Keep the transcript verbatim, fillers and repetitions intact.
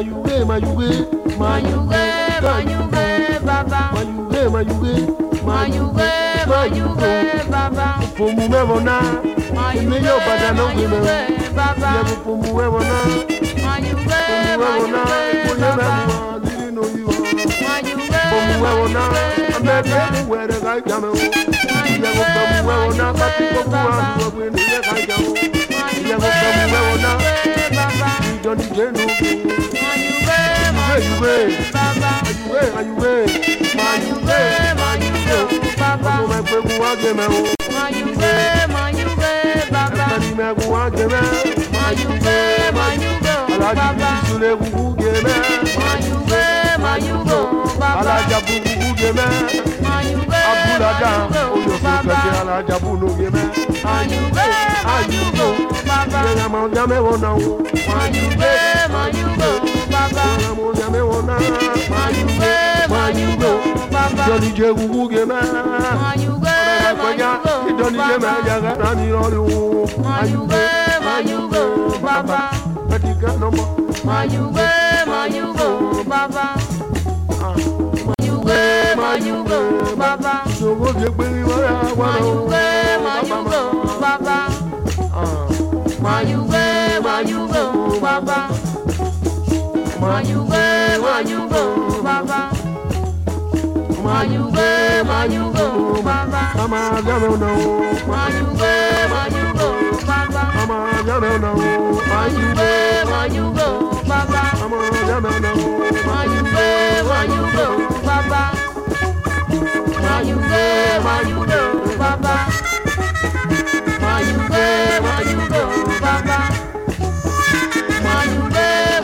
Mayuge, mayuge, Mayuge, mayuge, baba. mayuge, mayuge, Mayuge, mayuge, baba. Pomu mevona, Mayuge, yo badano mayuge, gwe. baba. Yebu pomu mevona, Mayuge, mevona, mayuge, baba. mevona, dili no you. Mayuge, Pomu mevona, mayuge, amebe baba. mu were ga jame. Yebu Mayuge, pomu mevona, pati mayuge, pomu baba. anu gwe ni ye ga jame. Yebu Mayuge, pomu mevona, mayuge, baba. Johnny Jenu. Mayuge, Mayuge, baba. mayuge, mayuge, Mayuge, mayuge, baba. Pomu me pe mu wa jeme o. Mayuge, mayuge, baba. Ani me ku wa jeme. Mayuge, mayuge, Alaji baba. sule gugu geme. Mayuge, mayuge, baba. Alaja gugu geme. Mayuge, Abulada, oyo mayuge, fi baba. kete alaja bunu geme. Mayuge, mayuge, baba. Yenya mo jame wona o. Mayuge, mayuge, baba. Yenya mo jame wona. Mayuge, mayuge, baba. Johnny je gugu geme. Mayuge, Kwenya, mayuge, Johnny je me baba. jaga na mi lori o. Mayuge, mayuge, baba. Katika nomba. Mayuge, mayuge, baba. Mayuge, mayuge, baba. Sogo je pe wa wa. Mayuge, mayuge, baba. Mayuge, mayuge, baba. Mayuge, mayuge, baba. Mayuge, mayuge, baba. Mama jame wona o. Mayuge, mayuge, baba. Mama jame wona o. Mayuge, mayuge,